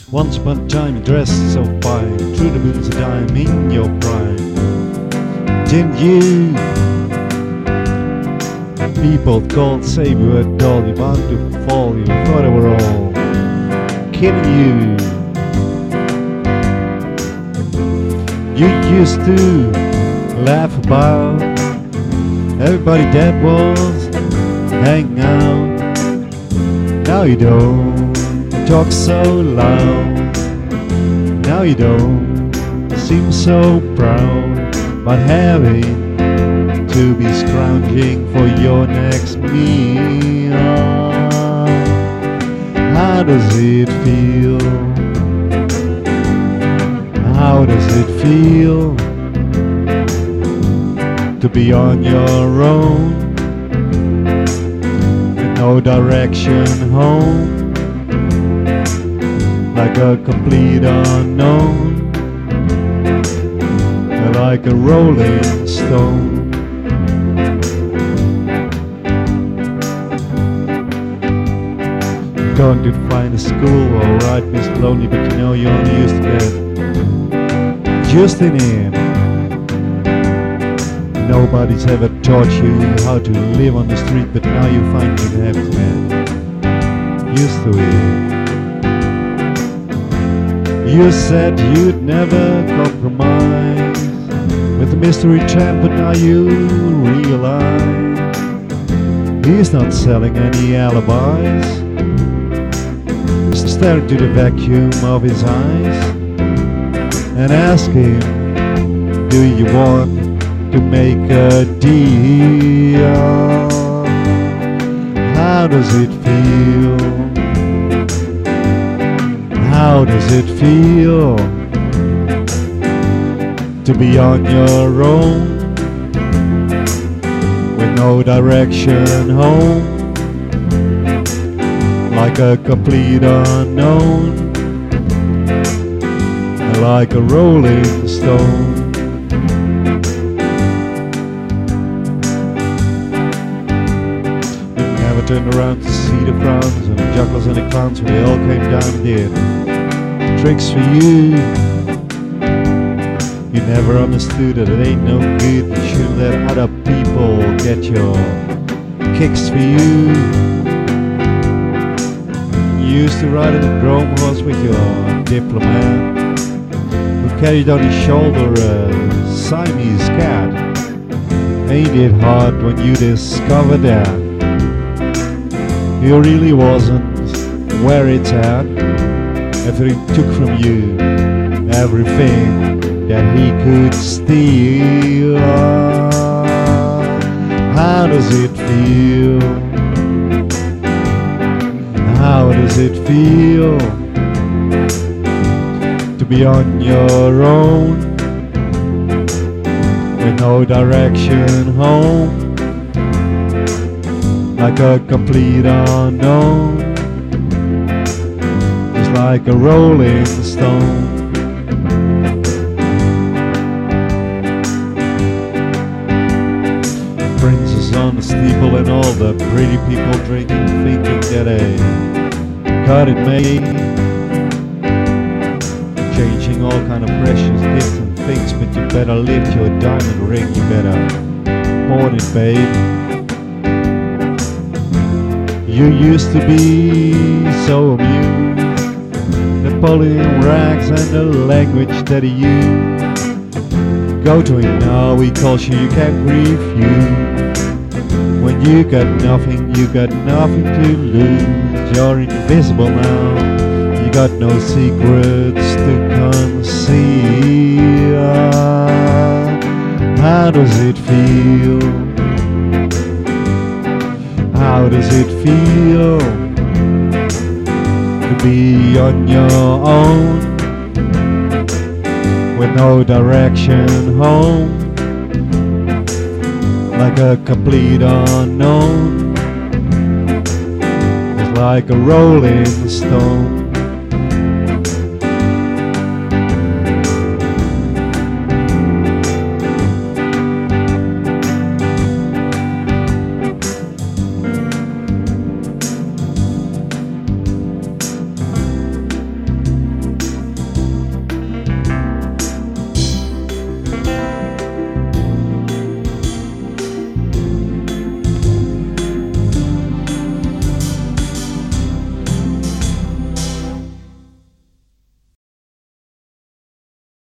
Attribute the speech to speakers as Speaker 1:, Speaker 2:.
Speaker 1: Once upon a time you dressed so fine, through the moon's a dime in your prime. Didn't you? People called, say we were dull, you want to fall, you thought they were all kidding you. You used to laugh about everybody that was hanging out. Now you don't talk so loud. Now you don't seem so proud about having to be scrounging for your next meal. How does it feel? How does it feel to be on your own, with no direction home, like a complete unknown, like a rolling stone? Going to find a school, alright, Mr. Lonely, but you know you only used to get just in him. Nobody's ever taught you how to live on the street, but now you finally have to get used to it. You said you'd never compromise with the mystery tramp, but now you realize he's not selling any alibis. Staring to the vacuum of his eyes and ask him, do you want to make a deal? How does it feel? How does it feel to be on your own, with no direction home, like a complete unknown, like a rolling stone? You never turned around to see the frowns and the jugglers and the clowns when they all came down and did tricks for you. You never understood that it ain't no good. You shouldn't let other people get your kicks for you. You used to ride in a chrome horse with your diplomat, who carried on his shoulder a Siamese cat. Ain't it hard when you discover that he really wasn't where it's at, after he took from you everything that he could steal? How does it feel? How does it feel to be on your own, with no direction home, like a complete unknown, just like a rolling stone? Princess on the steeple and all the pretty people drinking, thinking that they got it made, changing all kind of precious gifts and things, but you better lift your diamond ring, you better pawn it, babe. You used to be so amused, Napoleon rags and the language that he used. Go to him now, he calls you, you can't refuse. When you got nothing to lose. You're invisible now, you got no secrets to conceal. How does it feel? How does it feel to be on your own, with no direction home, like a complete unknown, like a rolling stone?